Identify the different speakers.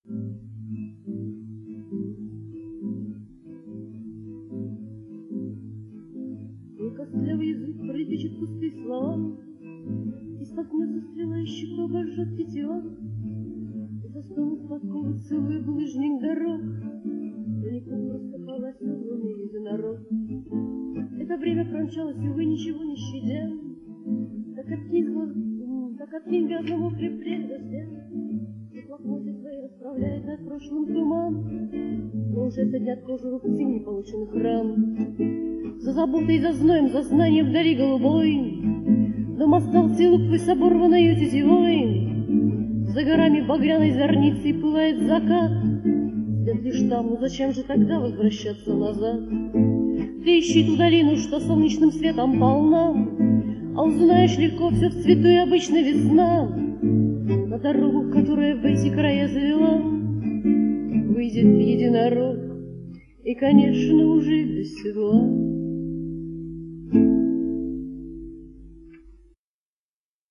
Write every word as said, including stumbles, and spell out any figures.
Speaker 1: И костлявый язык пролепечет пустые слова, и споткнется стрела, и щеку обожжет тетива, и застонут подковы целый булыжник дорог, и никому раскопал оседланный единорог. Это время промчалось, и вы ничего не щадя, так откинь глаз, так откинь глаза мокрый плед дождя, и лохмотья свои расправляет над прошлым туман, но уже садят кожу рубцы неполученных ран. За заботой, за зноем, за знанием вдали голубой, дом остался и лук с оборванной тетивой. За горами багряной зорницей пылает закат, свет лишь там, ну зачем же тогда возвращаться назад? Ты ищи ту долину, что солнечным светом полна, а узнаешь легко, все в цвету и обычно весна. На дорогу, которая в эти края завела, выйдет единорог, и, конечно, уже без седла.